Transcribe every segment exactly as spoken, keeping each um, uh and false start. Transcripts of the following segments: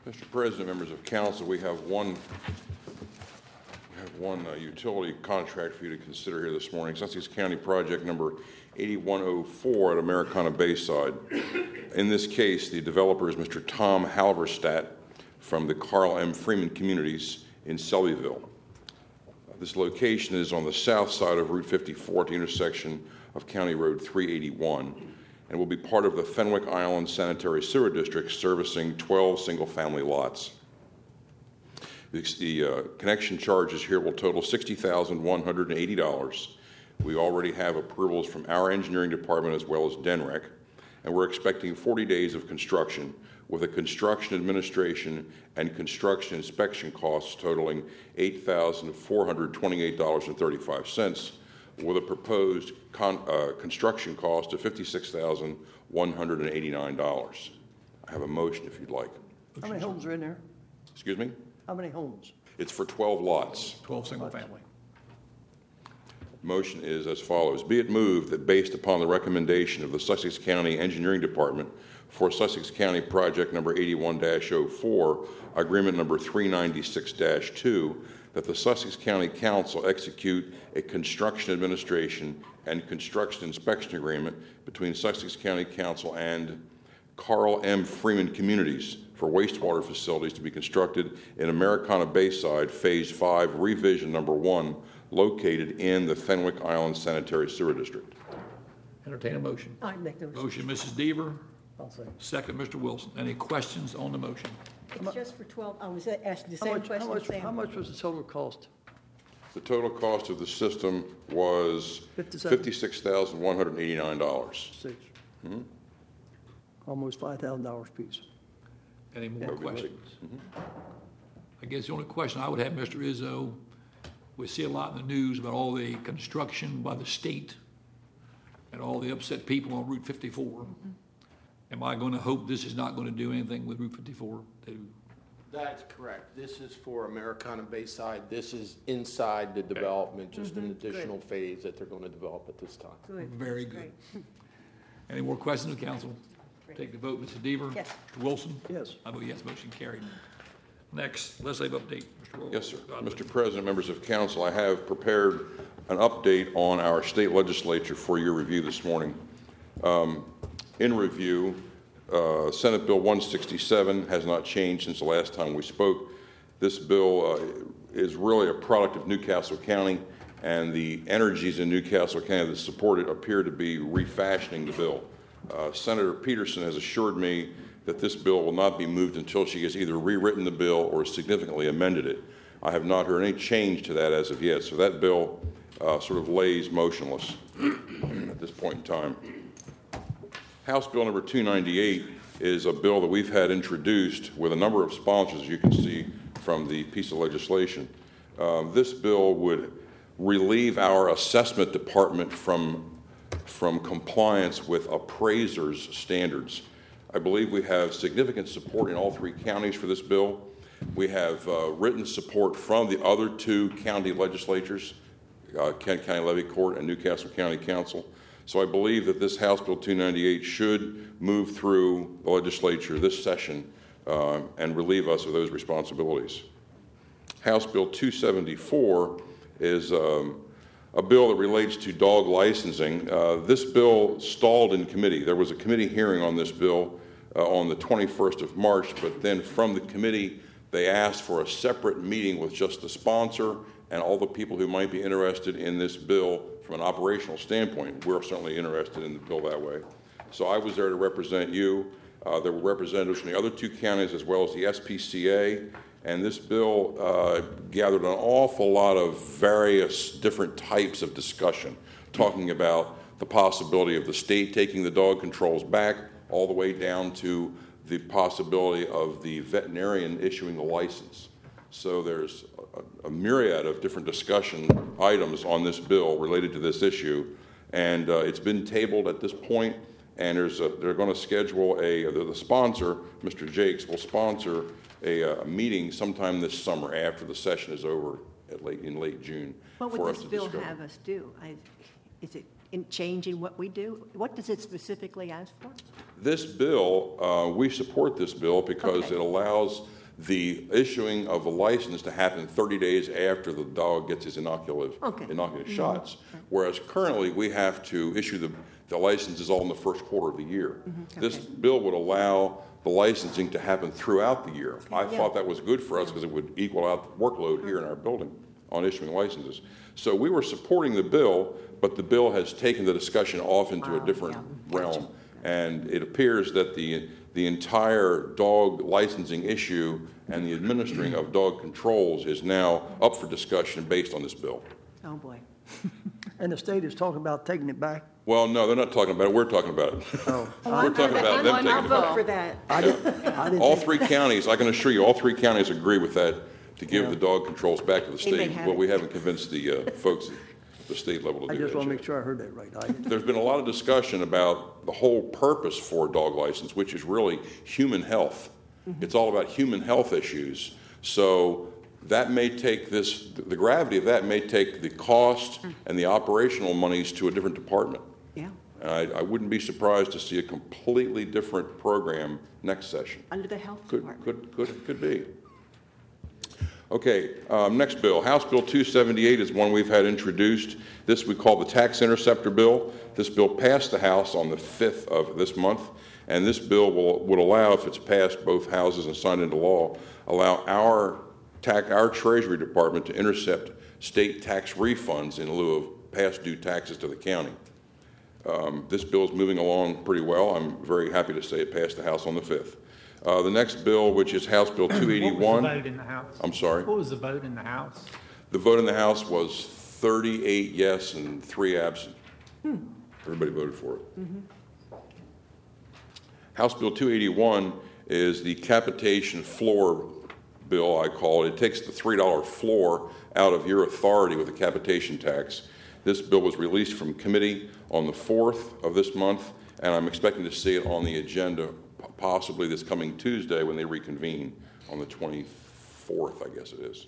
Mister President, members of council, we have one, we have one uh, utility contract for you to consider here this morning. Sussex County project number eighty-one oh four at Americana Bayside. In this case, the developer is Mister Tom Halverstadt from the Carl M. Freeman Communities in Selbyville. Uh, this location is on the south side of Route fifty-four at the intersection of County Road three eighty-one, and will be part of the Fenwick Island Sanitary Sewer District, servicing twelve single-family lots. The, the uh, connection charges here will total sixty thousand one hundred eighty dollars. We already have approvals from our engineering department as well as D E N R E C, and we're expecting forty days of construction, with a construction administration and construction inspection costs totaling eight thousand four hundred twenty-eight dollars and thirty-five cents, with a proposed con, uh, construction cost of fifty-six thousand one hundred eighty-nine dollars. I have a motion if you'd like. How many homes are in there? Excuse me? How many homes? It's for twelve lots. twelve single family. Motion is as follows. Be it moved that based upon the recommendation of the Sussex County Engineering Department for Sussex County project number eighty-one dash oh four, agreement number three ninety-six dash two, that the Sussex County Council execute a construction administration and construction inspection agreement between Sussex County Council and Carl M. Freeman Communities for wastewater facilities to be constructed in Americana Bayside, Phase five, Revision Number one, located in the Fenwick Island Sanitary Sewer District. Entertain a motion. I make the motion. Motion, Missus Deaver. I'll say. Second, Mister Wilson. Any questions on the motion? It's just for twelve, I was asking the How same much, how question, much, Sam. how much was the total cost? The total cost of the system was Fifty-seven? fifty-six thousand one hundred eighty-nine dollars. Six. Almost five thousand dollars piece. Any more Yeah. questions? I guess the only question I would have, Mister Izzo, we see a lot in the news about all the construction by the state and all the upset people on Route fifty-four. Am I going to hope this is not going to do anything with Route fifty-four? To- That's correct. This is for Americana Bayside. This is inside the development, just an additional phase that they're going to develop at this time. Good. Very That's good. great. Any more questions of council? Take the vote, Mister Deaver. Yes. Mister Wilson. Yes. I vote yes, motion carried. Next, legislative update, Mister Wilson. Yes, sir. God Mister bless. President, members of council, I have prepared an update on our state legislature for your review this morning. Um, in review, uh, Senate Bill one sixty-seven has not changed since the last time we spoke. This bill uh, is really a product of Newcastle County, and the energies in Newcastle County that support it appear to be refashioning the bill. Uh, Senator Peterson has assured me that this bill will not be moved until she has either rewritten the bill or significantly amended it. I have not heard any change to that as of yet, so that bill uh, sort of lays motionless at this point in time. House Bill number two ninety-eight is a bill that we've had introduced with a number of sponsors, as you can see from the piece of legislation. Uh, this bill would relieve our assessment department from from compliance with appraisers' standards. I believe we have significant support in all three counties for this bill. We have uh, written support from the other two county legislatures, uh, Kent County Levy Court and Newcastle County Council. So I believe that this House Bill two ninety-eight should move through the legislature this session uh, and relieve us of those responsibilities. House Bill two seventy-four is um, a bill that relates to dog licensing. Uh, this bill stalled in committee. There was a committee hearing on this bill uh, on the twenty-first of March, but then from the committee, they asked for a separate meeting with just the sponsor and all the people who might be interested in this bill from an operational standpoint. We're certainly interested in the bill that way. So I was there to represent you. Uh, there were representatives from the other two counties as well as the S P C A. And this bill uh, gathered an awful lot of various different types of discussion, talking about the possibility of the state taking the dog controls back, all the way down to the possibility of the veterinarian issuing the license. So there's a, a myriad of different discussion items on this bill related to this issue, and uh, it's been tabled at this point, and there's a, they're going to schedule a, the, the sponsor, Mister Jakes, will sponsor A, a meeting sometime this summer after the session is over at late in late June. What for would us this to bill discuss. have us do? I, is it in changing what we do? What does it specifically ask for? This bill, uh, we support this bill because Okay. it allows the issuing of a license to happen thirty days after the dog gets his inoculative, Okay. inoculative shots. Whereas currently, we have to issue the, the licenses all in the first quarter of the year. This Okay. bill would allow the licensing to happen throughout the year. I Yeah. thought that was good for us because it would equal out the workload here in our building on issuing licenses. So we were supporting the bill, but the bill has taken the discussion off into a Wow, different yeah. Gotcha. realm. And it appears that the, the entire dog licensing issue and the administering of dog controls is now up for discussion based on this bill. Oh, boy. And the state is talking about taking it back. Well, no, they're not talking about it, we're talking about it. Oh, We're talking about them I'll taking it vote back. for that. I didn't, I didn't. All think- three counties, I can assure you, all three counties agree with that, to give Yeah. the dog controls back to the They may state. have But it. we haven't convinced the uh, folks at the state level to I do just want that to yet. make sure I heard that right. I didn't. There's been a lot of discussion about the whole purpose for a dog license, which is really human health. It's all about human health issues. So that may take this, the gravity of that may take the cost and the operational monies to a different department. Yeah, And I, I wouldn't be surprised to see a completely different program next session. under the health Could, department. could, could, could be. Okay, um, next bill. House Bill two seventy-eight is one we've had introduced. This we call the Tax Interceptor Bill. This bill passed the House on the fifth of this month, and this bill will, would allow, if it's passed both houses and signed into law, allow our tax, our Treasury Department to intercept state tax refunds in lieu of past due taxes to the county. Um, This bill is moving along pretty well. I'm very happy to say it passed the House on the fifth. Uh, The next bill, which is House Bill two What was the eighty-one. vote in the House? I'm sorry. What was the vote in the House? The vote in the House was thirty-eight yes and three absent. Everybody voted for it. House Bill two eighty-one is the capitation floor bill, I call it. It takes the three dollar floor out of your authority with the capitation tax. This bill was released from committee on the fourth of this month, and I'm expecting to see it on the agenda possibly this coming Tuesday when they reconvene on the twenty-fourth, I guess it is.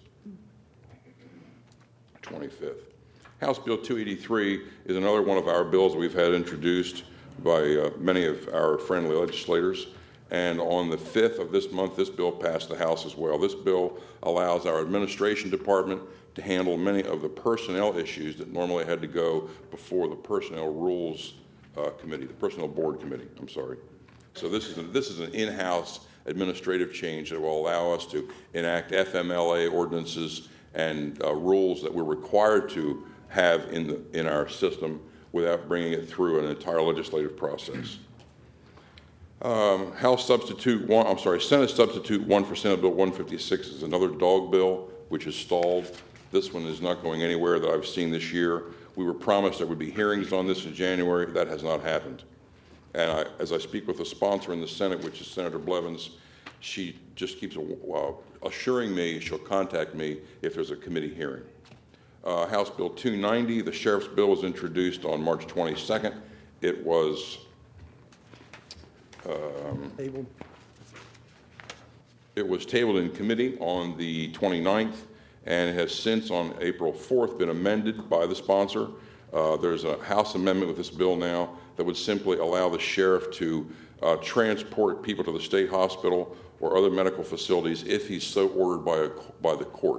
twenty-fifth. House Bill two eighty-three is another one of our bills that we've had introduced by uh, many of our friendly legislators. And on the fifth of this month, this bill passed the House as well. This bill allows our administration department to handle many of the personnel issues that normally had to go before the Personnel Rules uh, Committee, the Personnel Board Committee, I'm sorry. So this is, a, this is an in-house administrative change that will allow us to enact F M L A ordinances and uh, rules that we're required to have in, the, in our system without bringing it through an entire legislative process. Um, House Substitute one, I'm sorry, Senate Substitute one for Senate Bill one fifty-six is another dog bill which is stalled. This one is not going anywhere that I've seen this year. We were promised there would be hearings on this in January. That has not happened. And I, as I speak with the sponsor in the Senate, which is Senator Blevins, she just keeps uh, assuring me she'll contact me if there's a committee hearing. Uh, House Bill two ninety, the Sheriff's Bill, was introduced on March twenty-second. It was Tabled. It was tabled in committee on the twenty-ninth, and it has since, on April fourth, been amended by the sponsor. Uh, there's a House amendment with this bill now that would simply allow the sheriff to uh, transport people to the state hospital or other medical facilities if he's so ordered by, a, by the court.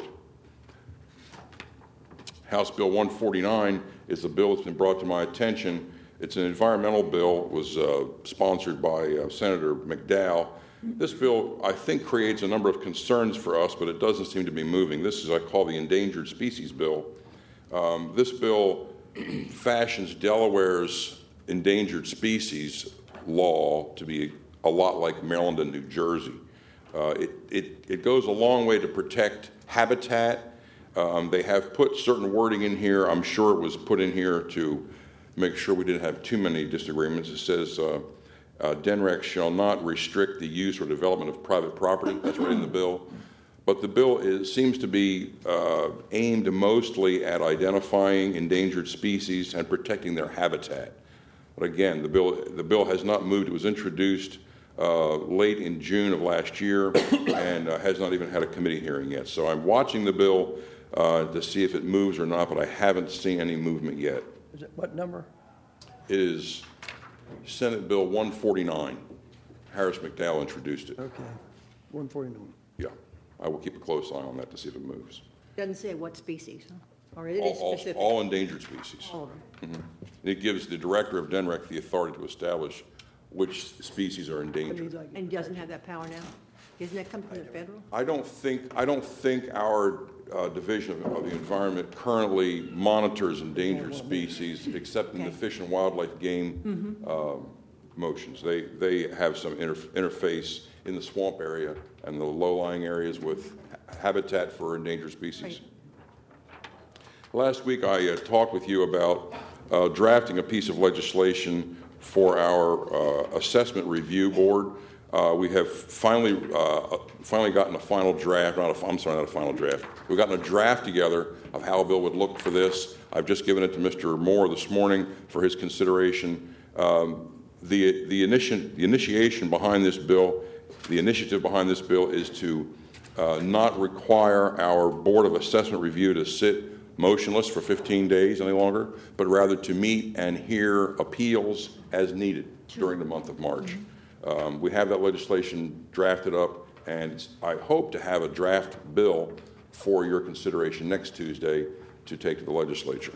House Bill one forty-nine is a bill that's been brought to my attention. It's an environmental bill. It was uh, sponsored by uh, Senator McDowell. This bill, I think, creates a number of concerns for us, but it doesn't seem to be moving. This is, I call the Endangered Species Bill. Um, this bill fashions Delaware's endangered species law to be a lot like Maryland and New Jersey. Uh, it, it, it goes a long way to protect habitat. Um, they have put certain wording in here. I'm sure it was put in here to make sure we didn't have too many disagreements. It says, uh, uh, D N R E C shall not restrict the use or development of private property. That's right in the bill. But the bill is, seems to be uh, aimed mostly at identifying endangered species and protecting their habitat. But again, the bill, the bill has not moved. It was introduced uh, late in June of last year and uh, has not even had a committee hearing yet. So I'm watching the bill uh, to see if it moves or not, but I haven't seen any movement yet. Is it what number? It is Senate Bill one forty-nine. Harris McDowell introduced it. Okay, one forty-nine. Yeah, I will keep a close eye on that to see if it moves. Doesn't say what species, huh? Or it All, is all, specific? all endangered species. All of them. It gives the director of D N R E C the authority to establish which species are That means endangered. I get- And doesn't have that power now? Doesn't that come from the federal? I don't think, I don't think our uh, Division of, of the Environment currently monitors endangered species, except in the Okay. Fish and Wildlife Game um, motions. They, they have some inter- interface in the swamp area and the low-lying areas with ha- habitat for endangered species. Right. Last week, I uh, talked with you about uh, drafting a piece of legislation for our uh, assessment review board. Uh, we have finally uh, finally gotten a final draft. Not a, I'm sorry, not a final draft. We've gotten a draft together of how a bill would look for this. I've just given it to Mister Moore this morning for his consideration. Um, the the, initi- the initiation behind this bill, the initiative behind this bill, is to uh, not require our Board of Assessment Review to sit motionless for fifteen days any longer, but rather to meet and hear appeals as needed during the month of March. Um, we have that legislation drafted up, and it's- I hope to have a draft bill for your consideration next Tuesday to take to the legislature.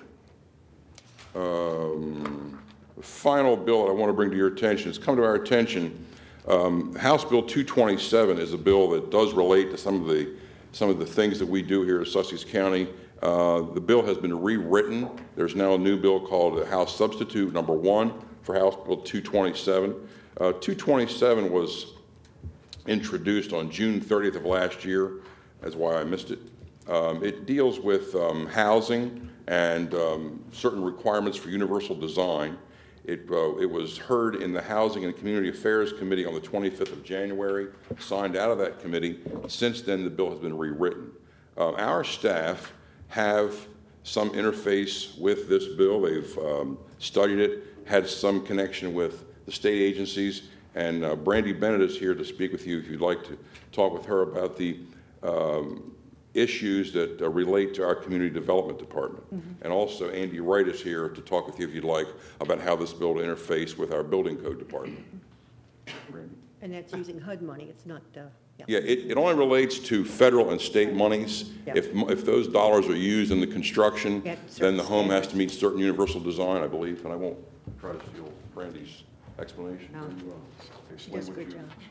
Um, the final bill that I want to bring to your attention, it's come to our attention. Um, House Bill two twenty-seven is a bill that does relate to some of the some of the things that we do here in Sussex County. Uh, the bill has been rewritten. There's now a new bill called House Substitute Number One for House Bill two twenty-seven. Uh, two twenty-seven was introduced on June thirtieth of last year. That's why I missed it. Um, it deals with um, housing and um, certain requirements for universal design. It, uh, it was heard in the Housing and Community Affairs Committee on the twenty-fifth of January, signed out of that committee. Since then, the bill has been rewritten. Uh, our staff have some interface with this bill. They've um, studied it, had some connection with the state agencies, and uh, Brandy Bennett is here to speak with you if you'd like to talk with her about the um, issues that uh, relate to our community development department. Mm-hmm. And also Andy Wright is here to talk with you if you'd like about how this bill will interface with our building code department. And that's using H U D money, it's not, uh, yeah. Yeah, it, it only relates to federal and state monies. Yeah. If, if those dollars are used in the construction, Yeah, then the certain home has standards. to meet certain universal design, I believe, and I won't try to steal Brandy's explanation. No. Can you, uh, She explain does a what good you've job.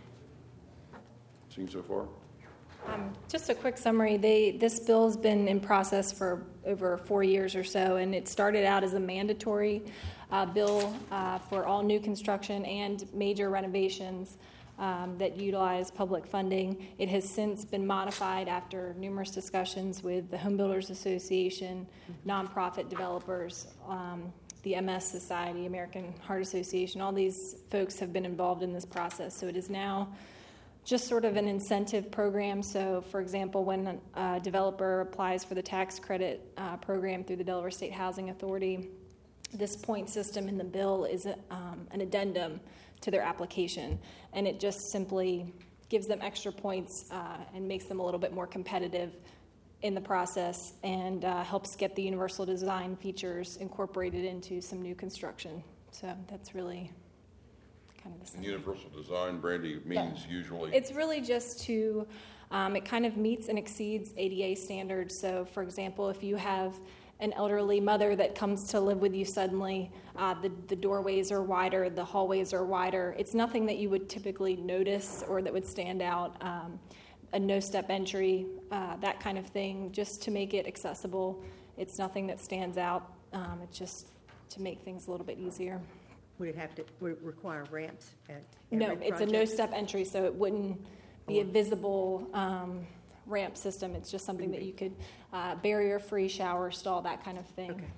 seen so far? Um, Just a quick summary, they, this bill's been in process for over four years or so, and it started out as a mandatory uh, bill uh, for all new construction and major renovations um, that utilize public funding. It has since been modified after numerous discussions with the Home Builders Association, nonprofit developers, um, the M S Society, American Heart Association. All these folks have been involved in this process, so it is now just sort of an incentive program. So, for example, when a developer applies for the tax credit uh, program through the Delaware State Housing Authority, this point system in the bill is um, an addendum to their application, and it just simply gives them extra points uh, and makes them a little bit more competitive in the process, and uh, helps get the universal design features incorporated into some new construction. So that's really kind of the And same. universal design, Brandy, means usually. It's really just to, um, it kind of meets and exceeds A D A standards. So, for example, if you have an elderly mother that comes to live with you suddenly, uh, the, the doorways are wider, the hallways are wider. It's nothing that you would typically notice or that would stand out. Um, a no-step entry, uh, that kind of thing, just to make it accessible. It's nothing that stands out. Um, it's just to make things a little bit easier. Would it have to, would it require ramps at No, every it's a project? no-step entry, so it wouldn't be a visible um, ramp system. It's just something that you could, uh, barrier-free shower stall, that kind of thing. Okay.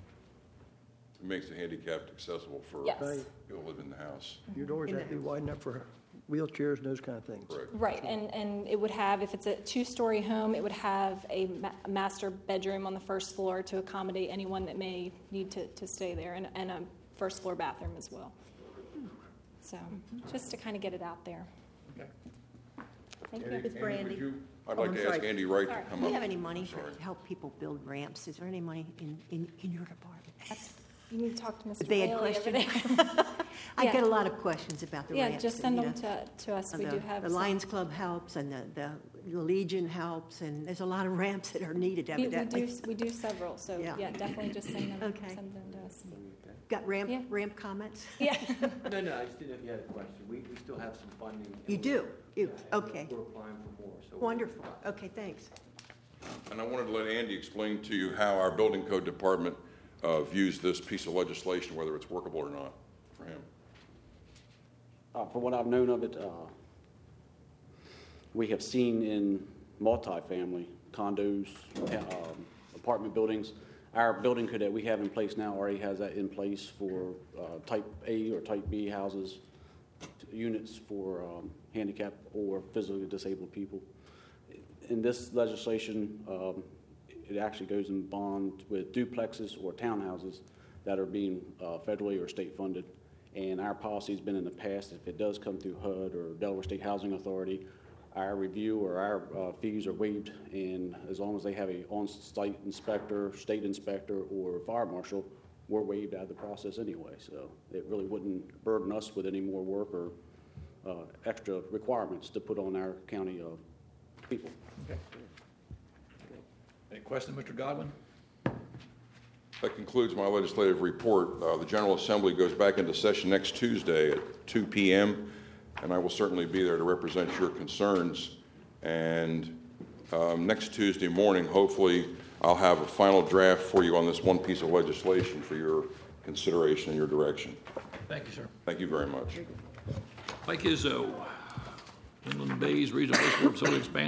It makes the handicapped accessible for Yes. Right. people who live in the house. Your doors In have to the be wide enough for wheelchairs and those kind of things. Correct. Right, and, and it would have, if it's a two-story home, it would have a ma- master bedroom on the first floor to accommodate anyone that may need to, to stay there, and, and a first-floor bathroom as well. So, just to kind of get it out there. Okay. Thank Andy- you. It's Andy, Brandy. would you- I'd Oh, like I'm to ask sorry. Andy Wright to Sorry. come Do up. we have any money I'm for, sorry. to help people build ramps? Is there any money in, in, in your department? That's, You need to talk to Mister They had Whaley over questions? there. I Yeah. get a lot of questions about the Yeah, ramps. just and, send you them know, to, to us. We the- do have The some. Lions Club helps, and the, the the Legion helps, and there's a lot of ramps that are needed We, we evidently. do, we do several, so Yeah. yeah, definitely just send them, Okay. send them to us. Got ramp, Yeah. ramp comments? Yeah. No, no, I just didn't know if you had a question. We, we still have some funding. You do? You, okay. We're applying for more, so. Wonderful. Okay, thanks. And I wanted to let Andy explain to you how our building code department uh, views this piece of legislation, whether it's workable or not for him. Uh, For what I've known of it, uh, we have seen in multifamily condos, um, apartment buildings, our building code that we have in place now already has that in place for uh, type A or type B houses, units for um, handicapped or physically disabled people. In this legislation, um, it actually goes in bond with duplexes or townhouses that are being uh, federally or state funded. And our policy's been in the past, if it does come through H U D or Delaware State Housing Authority, our review or our uh, fees are waived, and as long as they have a on-site inspector, state inspector, or fire marshal, we're waived out of the process anyway. So it really wouldn't burden us with any more work or uh, extra requirements to put on our county uh, people. Okay. Any questions, Mister Godwin? That concludes my legislative report. Uh, The General Assembly goes back into session next Tuesday at two p.m., and I will certainly be there to represent your concerns. And um, next Tuesday morning, hopefully, I'll have a final draft for you on this one piece of legislation for your consideration and your direction. Thank you, sir. Thank you very much. Mike Izzo, Inland Bays Regional Wastewater Facility Expansion